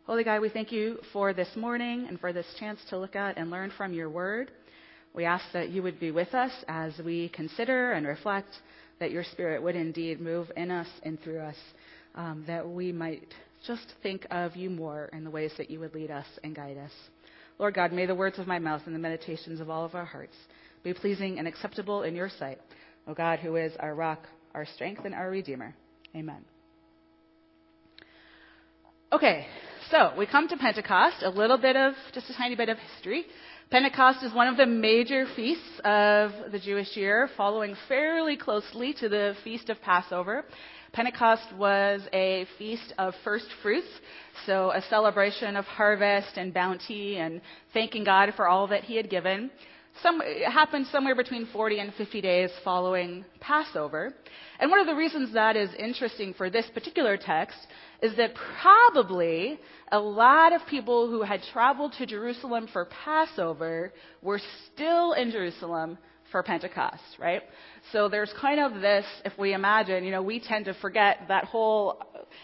Holy God, we thank you for this morning and for this chance to look at and learn from your word. We ask that you would be with us as we consider and reflect, that your Spirit would indeed move in us and through us, that we might just think of you more in the ways that you would lead us and guide us. Lord God, may the words of my mouth and the meditations of all of our hearts be pleasing and acceptable in your sight, O God, who is our rock, our strength, and our Redeemer. Amen. Okay, so we come to Pentecost, just a tiny bit of history. Pentecost is one of the major feasts of the Jewish year, following fairly closely to the Feast of Passover. Pentecost was a feast of first fruits, so a celebration of harvest and bounty and thanking God for all that he had given. It happened somewhere between 40 and 50 days following Passover. And one of the reasons that is interesting for this particular text is that probably a lot of people who had traveled to Jerusalem for Passover were still in Jerusalem for Pentecost, right? So there's kind of this, if we imagine, we tend to forget that whole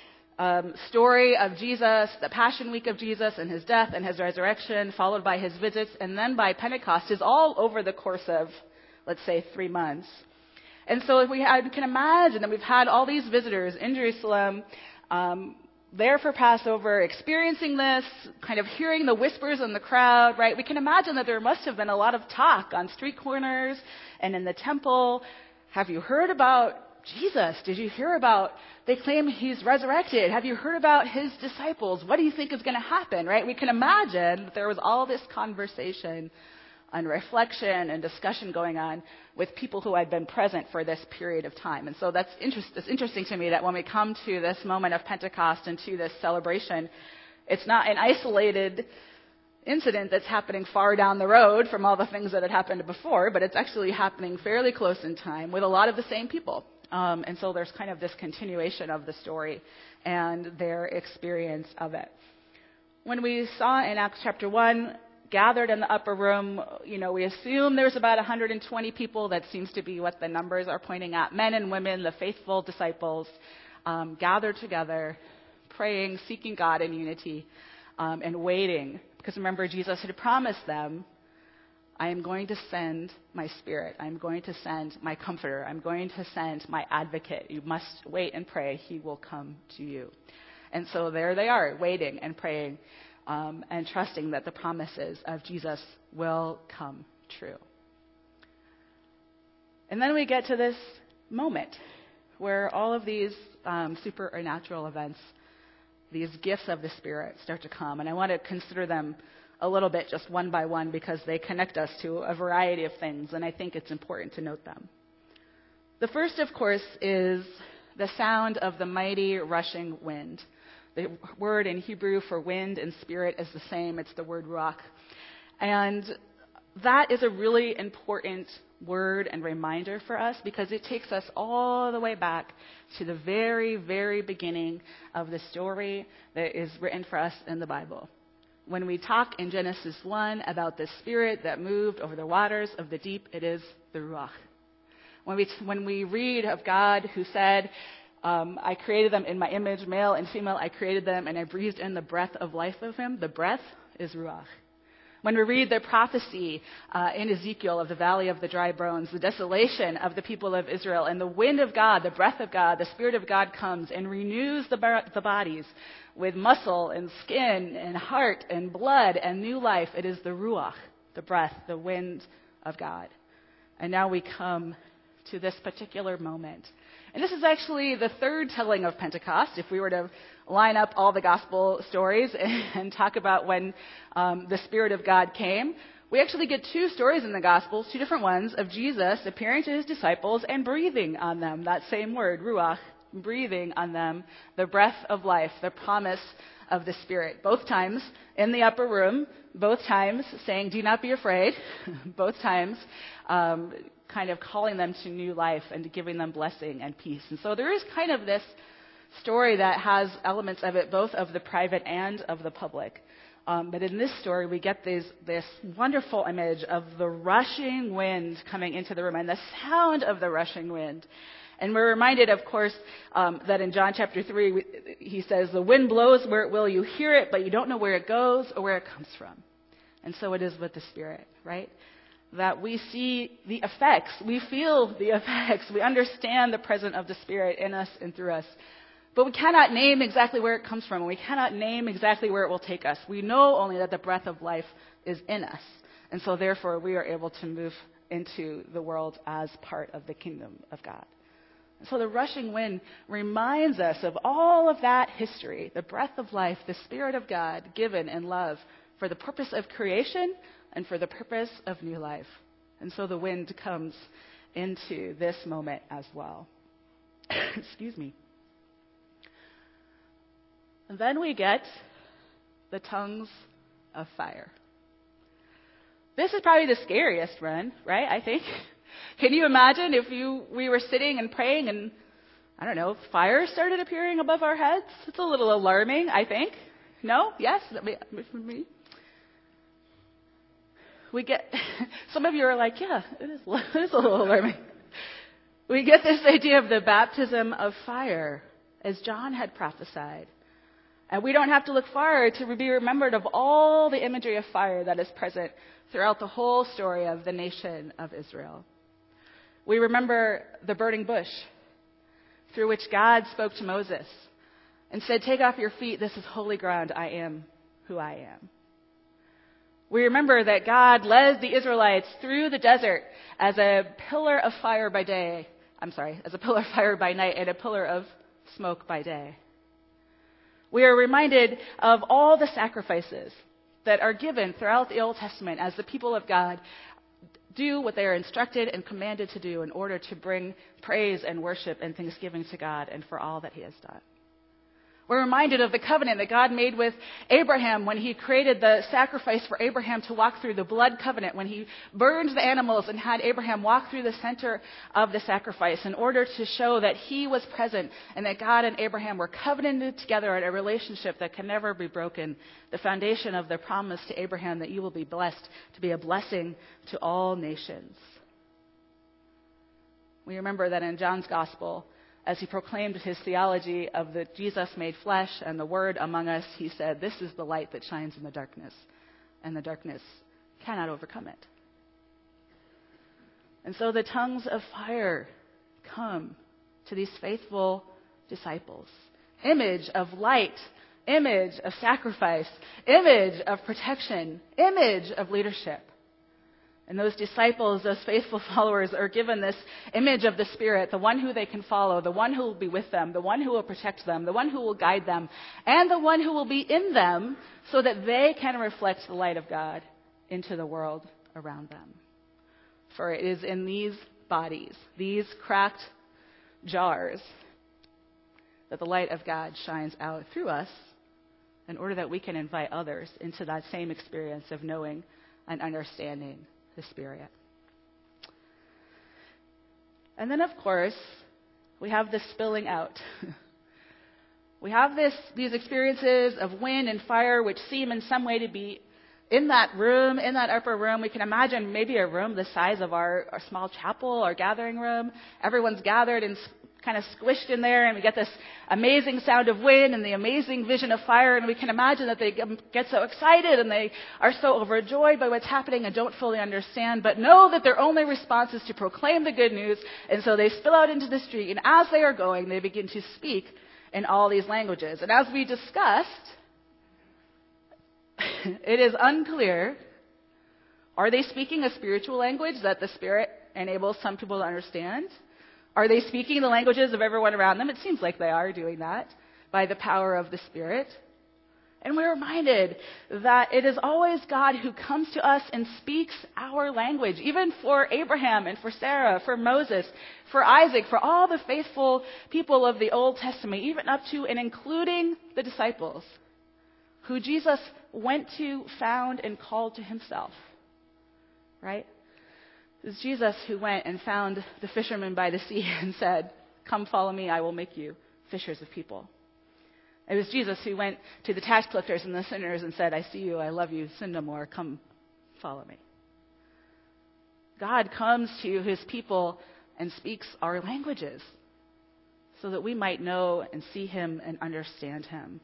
story of Jesus, the Passion Week of Jesus and his death and his resurrection, followed by his visits, and then by Pentecost, is all over the course of, let's say, 3 months. And so if we can imagine that we've had all these visitors in Jerusalem, there for Passover, experiencing this, kind of hearing the whispers in the crowd, right? We can imagine that there must have been a lot of talk on street corners and in the temple. Have you heard about Jesus? Did you hear about, they claim he's resurrected. Have you heard about his disciples? What do you think is going to happen, right? We can imagine that there was all this conversation and reflection and discussion going on with people who had been present for this period of time. And so it's interesting to me that when we come to this moment of Pentecost and to this celebration, it's not an isolated incident that's happening far down the road from all the things that had happened before, but it's actually happening fairly close in time with a lot of the same people. And so there's kind of this continuation of the story and their experience of it. When we saw in Acts chapter 1, gathered in the upper room, we assume there's about 120 people. That seems to be what the numbers are pointing at. Men and women, the faithful disciples, gathered together, praying, seeking God in unity, and waiting. Because remember, Jesus had promised them, I am going to send my Spirit. I'm going to send my Comforter. I'm going to send my Advocate. You must wait and pray. He will come to you. And so there they are, waiting and praying, and trusting that the promises of Jesus will come true. And then we get to this moment where all of these supernatural events, these gifts of the Spirit, start to come. And I want to consider them a little bit just one by one because they connect us to a variety of things, and I think it's important to note them. The first, of course, is the sound of the mighty rushing wind. The word in Hebrew for wind and spirit is the same. It's the word ruach. And that is a really important word and reminder for us because it takes us all the way back to the very, very beginning of the story that is written for us in the Bible. When we talk in Genesis 1 about the Spirit that moved over the waters of the deep, it is the ruach. When we read of God who said, I created them in my image, male and female, I created them, and I breathed in the breath of life of him. The breath is ruach. When we read the prophecy in Ezekiel of the valley of the dry bones, the desolation of the people of Israel, and the wind of God, the breath of God, the Spirit of God comes and renews the bodies with muscle and skin and heart and blood and new life. It is the ruach, the breath, the wind of God. And now we come to this particular moment. And this is actually the third telling of Pentecost, if we were to line up all the gospel stories and talk about when the Spirit of God came. We actually get 2 stories in the Gospels, 2 different ones, of Jesus appearing to his disciples and breathing on them, that same word, ruach, breathing on them, the breath of life, the promise of the Spirit. Both times in the upper room, both times saying, do not be afraid, both times kind of calling them to new life and giving them blessing and peace. And so there is kind of this story that has elements of it, both of the private and of the public. But in this story, we get this wonderful image of the rushing wind coming into the room and the sound of the rushing wind. And we're reminded, of course, that in John chapter 3, he says, the wind blows where it will, you hear it, but you don't know where it goes or where it comes from. And so it is with the Spirit, right? That we see the effects, we feel the effects, we understand the presence of the Spirit in us and through us. But we cannot name exactly where it comes from. We cannot name exactly where it will take us. We know only that the breath of life is in us. And so therefore we are able to move into the world as part of the kingdom of God. And so the rushing wind reminds us of all of that history, the breath of life, the Spirit of God given in love for the purpose of creation and for the purpose of new life. And so the wind comes into this moment as well. Excuse me. And then we get the tongues of fire. This is probably the scariest one, right? I think. Can you imagine if we were sitting and praying and, I don't know, fire started appearing above our heads? It's a little alarming, I think. No? Yes? Me? We get, some of you are like, yeah, it is a little alarming. We get this idea of the baptism of fire, as John had prophesied. And we don't have to look far to be remembered of all the imagery of fire that is present throughout the whole story of the nation of Israel. We remember the burning bush through which God spoke to Moses and said, take off your feet, this is holy ground, I am who I am. We remember that God led the Israelites through the desert as a pillar of fire by day. As a pillar of fire by night and a pillar of smoke by day. We are reminded of all the sacrifices that are given throughout the Old Testament as the people of God do what they are instructed and commanded to do in order to bring praise and worship and thanksgiving to God and for all that He has done. We're reminded of the covenant that God made with Abraham when He created the sacrifice for Abraham to walk through, the blood covenant, when He burned the animals and had Abraham walk through the center of the sacrifice in order to show that He was present and that God and Abraham were covenanted together in a relationship that can never be broken. The foundation of the promise to Abraham that you will be blessed to be a blessing to all nations. We remember that in John's Gospel, as he proclaimed his theology of the Jesus made flesh and the Word among us, he said, this is the light that shines in the darkness, and the darkness cannot overcome it. And so the tongues of fire come to these faithful disciples. Image of light, image of sacrifice, image of protection, image of leadership. And those disciples, those faithful followers, are given this image of the Spirit, the one who they can follow, the one who will be with them, the one who will protect them, the one who will guide them, and the one who will be in them so that they can reflect the light of God into the world around them. For it is in these bodies, these cracked jars, that the light of God shines out through us in order that we can invite others into that same experience of knowing and understanding the Spirit. And then, of course, we have the spilling out. We have these experiences of wind and fire which seem in some way to be in that room, in that upper room. We can imagine maybe a room the size of our small chapel, our gathering room. Everyone's gathered and kind of squished in there, and we get this amazing sound of wind and the amazing vision of fire, and we can imagine that they get so excited and they are so overjoyed by what's happening and don't fully understand, but know that their only response is to proclaim the good news, and so they spill out into the street, and as they are going, they begin to speak in all these languages. And as we discussed, it is unclear, are they speaking a spiritual language that the Spirit enables some people to understand? Are they speaking the languages of everyone around them? It seems like they are doing that by the power of the Spirit. And we're reminded that it is always God who comes to us and speaks our language, even for Abraham and for Sarah, for Moses, for Isaac, for all the faithful people of the Old Testament, even up to and including the disciples, who Jesus went to, found, and called to himself. Right? It was Jesus who went and found the fishermen by the sea and said, come follow me, I will make you fishers of people. It was Jesus who went to the tax collectors and the sinners and said, I see you, I love you, sin no more, come follow me. God comes to his people and speaks our languages. so that we might know and see him and understand him.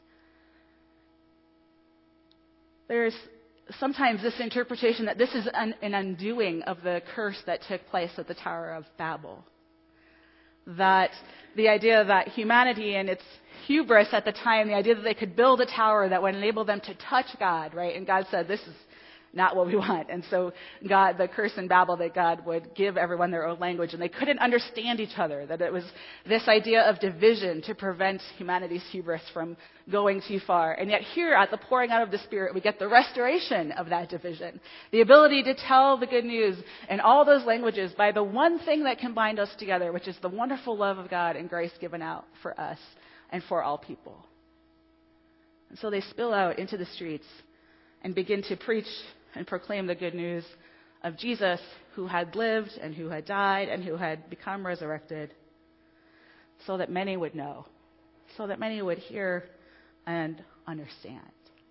There's sometimes this interpretation that this is an undoing of the curse that took place at the Tower of Babel. That the idea that humanity and its hubris at the time, the idea that they could build a tower that would enable them to touch God, right? And God said, this is not what we want. And so God, the curse in Babel, that God would give everyone their own language, and they couldn't understand each other, that it was this idea of division to prevent humanity's hubris from going too far. And yet here at the pouring out of the Spirit, we get the restoration of that division, the ability to tell the good news in all those languages by the one thing that can bind us together, which is the wonderful love of God and grace given out for us and for all people. And so they spill out into the streets and begin to preach and proclaim the good news of Jesus, who had lived and who had died and who had become resurrected, so that many would know, so that many would hear and understand.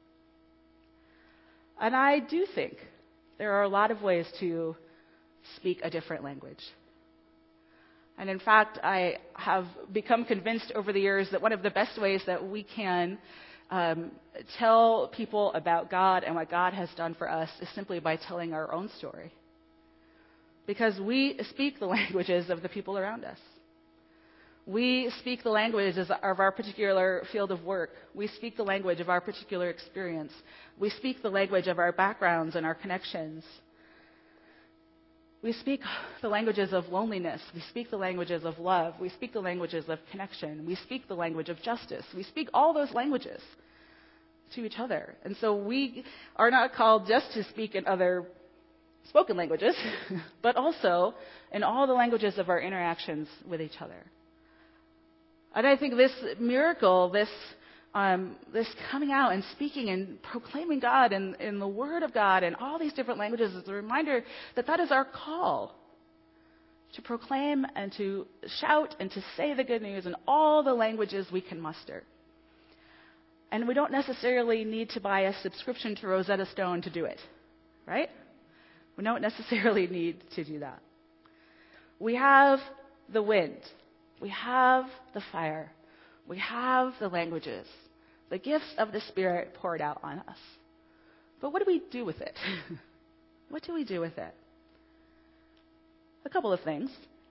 And I do think there are a lot of ways to speak a different language. And in fact, I have become convinced over the years that one of the best ways that we can tell people about God and what God has done for us is simply by telling our own story. Because we speak the languages of the people around us. We speak the languages of our particular field of work. We speak the language of our particular experience. We speak the language of our backgrounds and our connections. We speak the languages of loneliness. We speak the languages of love. We speak the languages of connection. We speak the language of justice. We speak all those languages to each other. And so we are not called just to speak in other spoken languages, but also in all the languages of our interactions with each other. And I think this miracle, this coming out and speaking and proclaiming God in the Word of God in all these different languages is a reminder that that is our call, to proclaim and to shout and to say the good news in all the languages we can muster. And we don't necessarily need to buy a subscription to Rosetta Stone to do it, right? We don't necessarily need to do that. We have the wind. We have the fire. We have the languages, the gifts of the Spirit poured out on us. But what do we do with it? What do we do with it? A couple of things.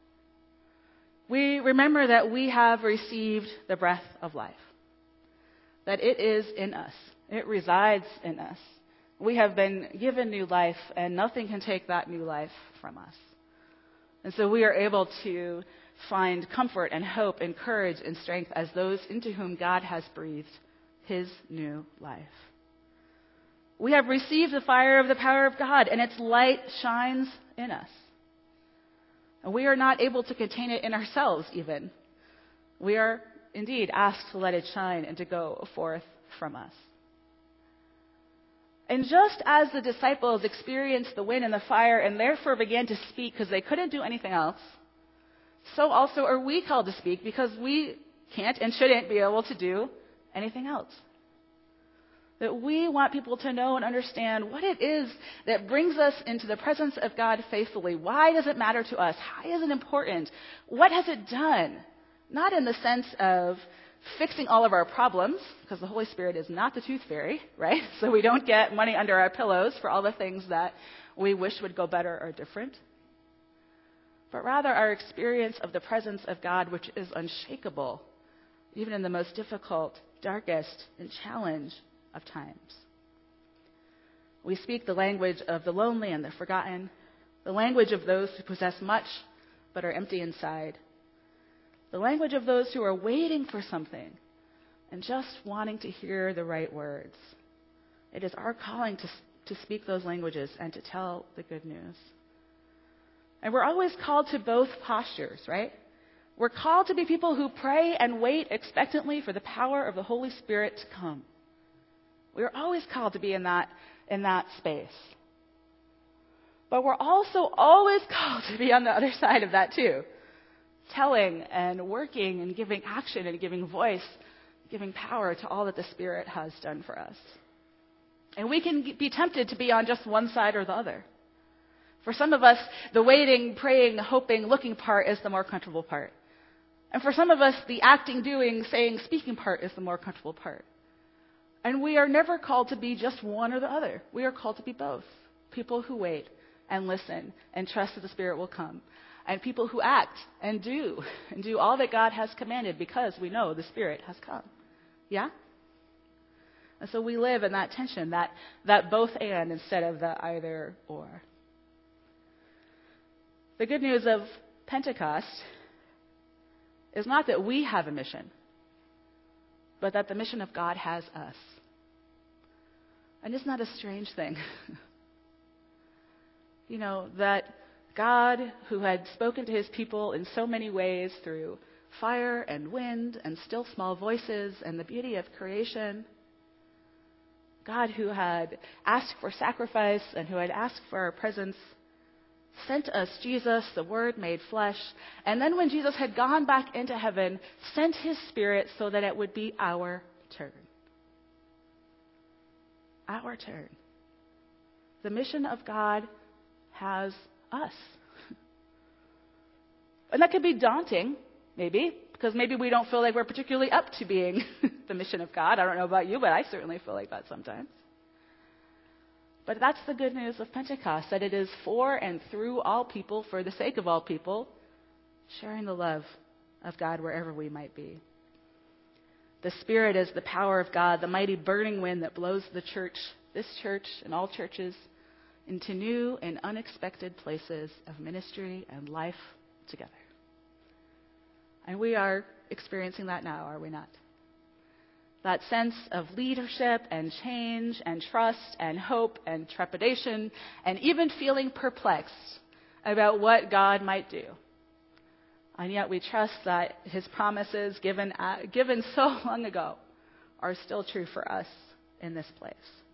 We remember that we have received the breath of life, that it is in us. It resides in us. We have been given new life, and nothing can take that new life from us. And so we are able to find comfort and hope and courage and strength as those into whom God has breathed his new life. We have received the fire of the power of God, and its light shines in us. And we are not able to contain it in ourselves even. We are indeed asked to let it shine and to go forth from us. And just as the disciples experienced the wind and the fire and therefore began to speak because they couldn't do anything else, so also are we called to speak because we can't and shouldn't be able to do anything else. That we want people to know and understand what it is that brings us into the presence of God faithfully. Why does it matter to us? Why is it important? What has it done? Not in the sense of fixing all of our problems, because the Holy Spirit is not the tooth fairy, right? So we don't get money under our pillows for all the things that we wish would go better or different. But rather our experience of the presence of God, which is unshakable, even in the most difficult, darkest, and challenge of times. We speak the language of the lonely and the forgotten, the language of those who possess much but are empty inside, the language of those who are waiting for something and just wanting to hear the right words. It is our calling to speak those languages and to tell the good news. And we're always called to both postures, right? We're called to be people who pray and wait expectantly for the power of the Holy Spirit to come. We're always called to be in that space. But we're also always called to be on the other side of that too. Telling and working and giving action and giving voice, giving power to all that the Spirit has done for us. And we can be tempted to be on just one side or the other. For some of us, the waiting, praying, hoping, looking part is the more comfortable part. And for some of us, the acting, doing, saying, speaking part is the more comfortable part. And we are never called to be just one or the other. We are called to be both. People who wait and listen and trust that the Spirit will come. And people who act and do all that God has commanded because we know the Spirit has come. Yeah? And so we live in that tension, that both and instead of the either or. The good news of Pentecost is not that we have a mission, but that the mission of God has us. And isn't that a strange thing? That God, who had spoken to his people in so many ways through fire and wind and still small voices and the beauty of creation, God who had asked for sacrifice and who had asked for our presence, sent us Jesus, the Word made flesh, and then when Jesus had gone back into heaven, sent his Spirit so that it would be our turn. Our turn. The mission of God has us. And that could be daunting, maybe, because maybe we don't feel like we're particularly up to being the mission of God. I don't know about you, but I certainly feel like that sometimes. But that's the good news of Pentecost, that it is for and through all people, for the sake of all people, sharing the love of God wherever we might be. The Spirit is the power of God, the mighty burning wind that blows the church, this church and all churches, into new and unexpected places of ministry and life together. And we are experiencing that now, are we not? That sense of leadership and change and trust and hope and trepidation and even feeling perplexed about what God might do. And yet we trust that his promises given so long ago are still true for us in this place.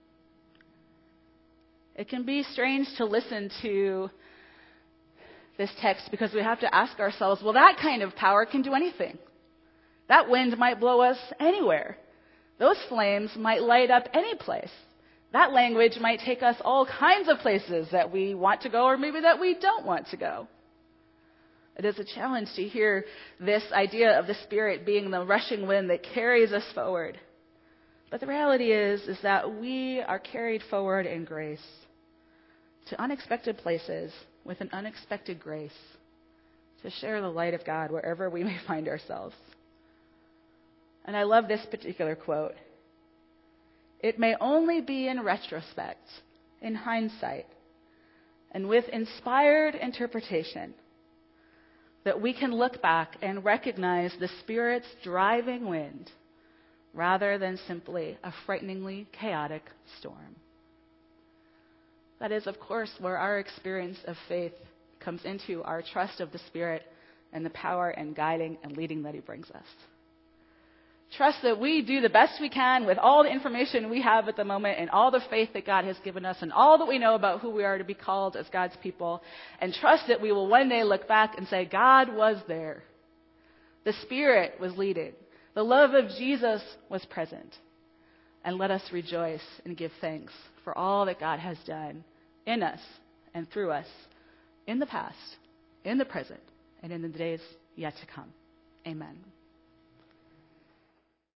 It can be strange to listen to this text because we have to ask ourselves, well, that kind of power can do anything. That wind might blow us anywhere. Those flames might light up any place. That language might take us all kinds of places that we want to go or maybe that we don't want to go. It is a challenge to hear this idea of the Spirit being the rushing wind that carries us forward. But the reality is that we are carried forward in grace to unexpected places with an unexpected grace to share the light of God wherever we may find ourselves. And I love this particular quote. It may only be in retrospect, in hindsight, and with inspired interpretation that we can look back and recognize the Spirit's driving wind rather than simply a frighteningly chaotic storm. That is, of course, where our experience of faith comes into our trust of the Spirit and the power and guiding and leading that he brings us. Trust that we do the best we can with all the information we have at the moment and all the faith that God has given us and all that we know about who we are to be called as God's people. And trust that we will one day look back and say, God was there. The Spirit was leading. The love of Jesus was present. And let us rejoice and give thanks for all that God has done in us and through us in the past, in the present, and in the days yet to come. Amen.